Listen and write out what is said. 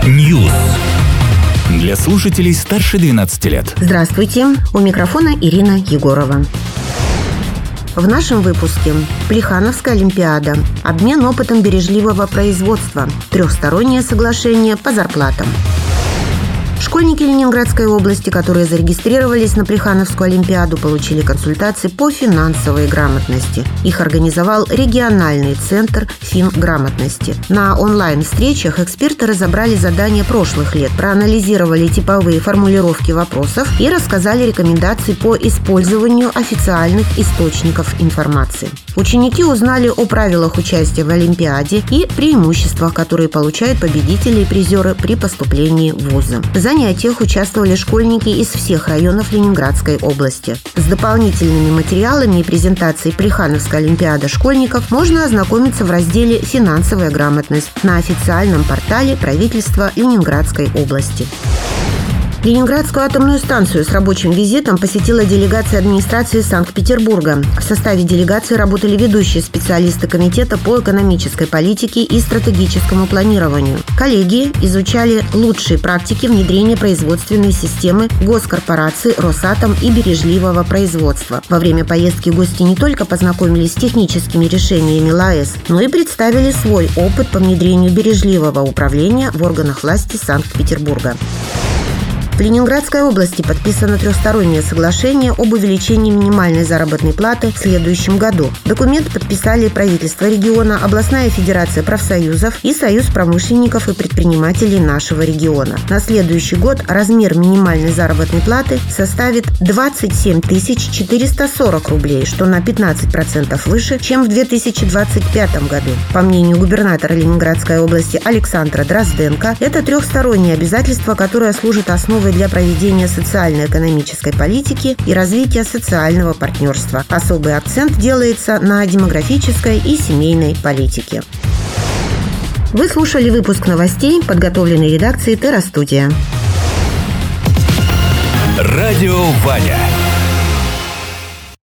News. Для слушателей старше 12 лет. Здравствуйте, у микрофона Ирина Егорова. В нашем выпуске Плехановская олимпиада, обмен опытом бережливого производства, трехстороннее соглашение по зарплатам. Школьники Ленинградской области, которые зарегистрировались на Плехановскую олимпиаду, получили консультации по финансовой грамотности. Их организовал региональный центр финграмотности. На онлайн-встречах эксперты разобрали задания прошлых лет, проанализировали типовые формулировки вопросов и рассказали рекомендации по использованию официальных источников информации. Ученики узнали о правилах участия в олимпиаде и преимуществах, которые получают победители и призеры при поступлении в вузы. В занятиях участвовали школьники из всех районов Ленинградской области. С дополнительными материалами и презентацией Плехановской олимпиады школьников можно ознакомиться в разделе «Финансовая грамотность» на официальном портале правительства Ленинградской области. Ленинградскую атомную станцию с рабочим визитом посетила делегация администрации Санкт-Петербурга. В составе делегации работали ведущие специалисты Комитета по экономической политике и стратегическому планированию. Коллеги изучали лучшие практики внедрения производственной системы госкорпораций «Росатом» и бережливого производства. Во время поездки гости не только познакомились с техническими решениями ЛАЭС, но и представили свой опыт по внедрению бережливого управления в органах власти Санкт-Петербурга. В Ленинградской области подписано трехстороннее соглашение об увеличении минимальной заработной платы в следующем году. Документ подписали правительство региона, областная федерация профсоюзов и Союз промышленников и предпринимателей нашего региона. На следующий год размер минимальной заработной платы составит 27 440 рублей, что на 15% выше, чем в 2025 году. По мнению губернатора Ленинградской области Александра Дрозденко, это трехстороннее обязательство, которое служит основой для проведения социально-экономической политики и развития социального партнерства. Особый акцент делается на демографической и семейной политике. Вы слушали выпуск новостей, подготовленный редакцией Терра Студия. Радио Ваня.